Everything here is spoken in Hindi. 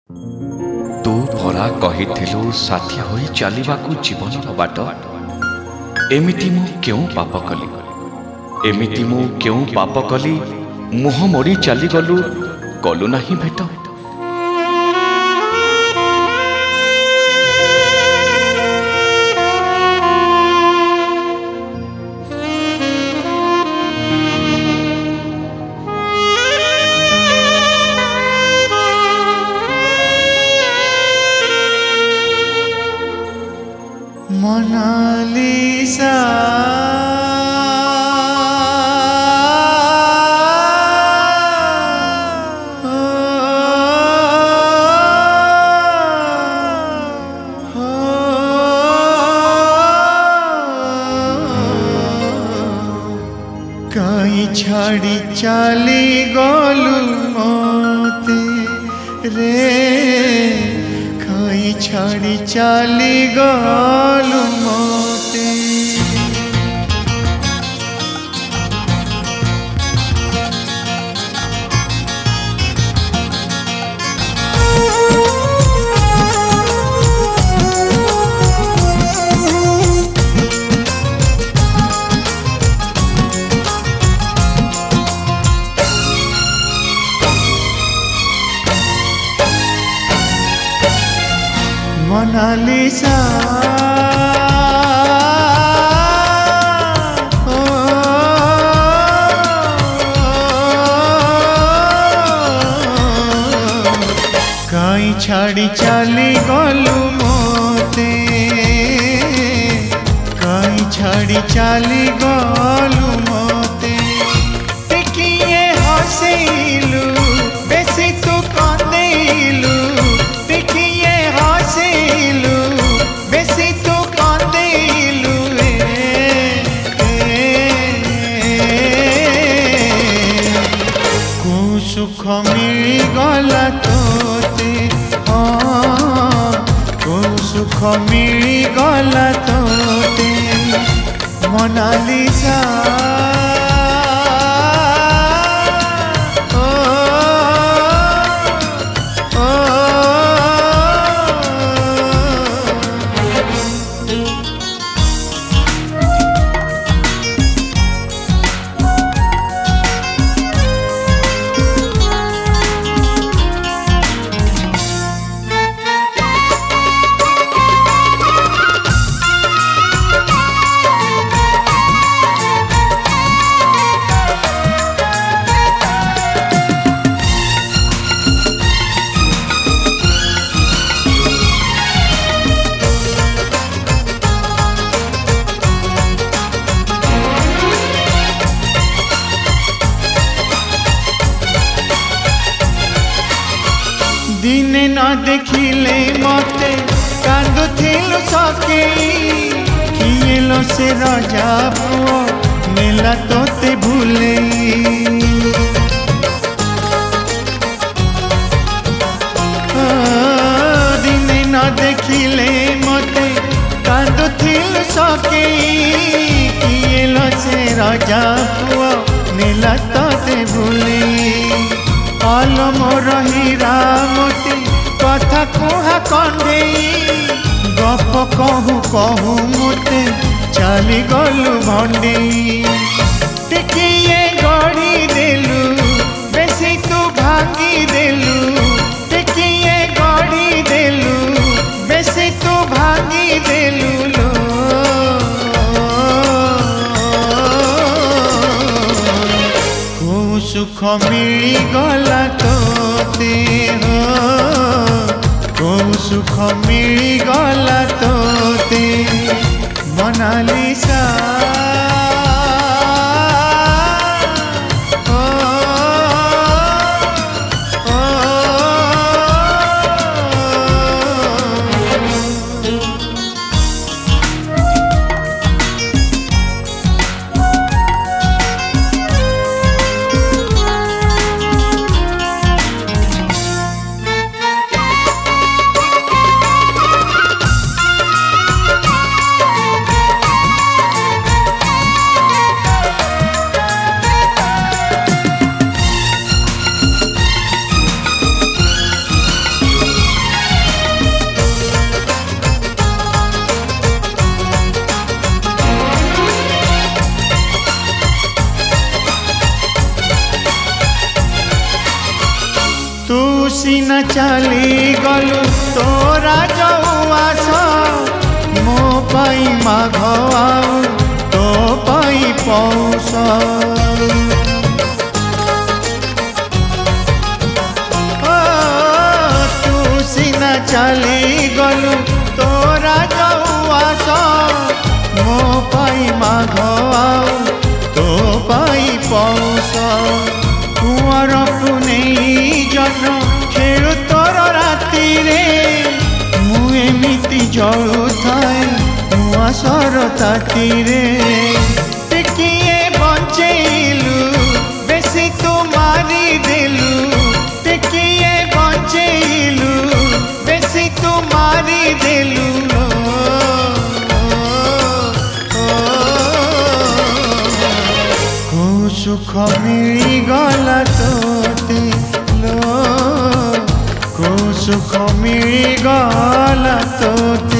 तू भरा कहिथिलु साथी होई चलिबाकू जीवन बाट एमिति मु क्यों पाप कली एमिति मु क्यों पाप कली मुह मोड़ी चली गलु कलु नहीं भेट मोनालिसा कहीं छाड़ी चली गलु मोते रे कहीं छाड़ी चली गलु मोते मोनालिसा कहीं छाड़ी चली गलु मोते कहीं छाड़ी चली गलु मोते टिकिए हसीलु बेसी तू कांदेलु टिकिए हसीलु बेसी तू कांदेलु को सुख मिली गला तोते हाँ को सुख मिली गला तोते मोनालिसा दिने न देखिले मते कांदुथिलु सके किएलो से राजा पुओ नेला तोते भूले दिने न देखिले मते कांदुथिलु सके किएलो से राजा पुओ नेला तोते भूले आलो मोर हीरा मोती कथा कुहा कंदे गप कहू कहू मोते चली गलु भंडे टिकिए गड़ी देलु बेसी तू भांगी देलु टिकिए गड़ी देलु बेसी तू भांगी देलु लो को सुख मिली गला तोते हो को सुख मिली गला तोते मोनालिसा ସିନା ଚାଲିଗଲୁ ତୋରା ଯୋଉ ଆସ ମୋ ପାଇଁ ମାଘ ଆଉ ତୋ ପାଇଁ ପୌଷ ସିନା ଚାଲିଗଲୁ ତୋରା ଯୋଉ ଆସ ମୋ ପାଇଁ ମାଘ ଆଉ ତୋ ପାଇଁ ପୌଷ କୁଆଁରକୁ ନେଇ ଜହ୍ନ ଖେଳୁ ତୋର ରାତିରେ ମୁଁ ଏମିତି ଜଳୁଥାଏ ଉଆସର ତାତିରେ ଟିକିଏ ବଞ୍ଚେଇଲୁ ବେଶୀ ତୁ ମାରିଦେଲୁ ଟିକିଏ ବଞ୍ଚେଇଲୁ ବେଶୀ ତୁ ମାରିଦେଲୁ କୋଉ ସୁଖ ମିଳିଗଲା ତୋତେ ଲୋ କୋଉ ସୁଖ ମିଳିଗଲା ତୋତେ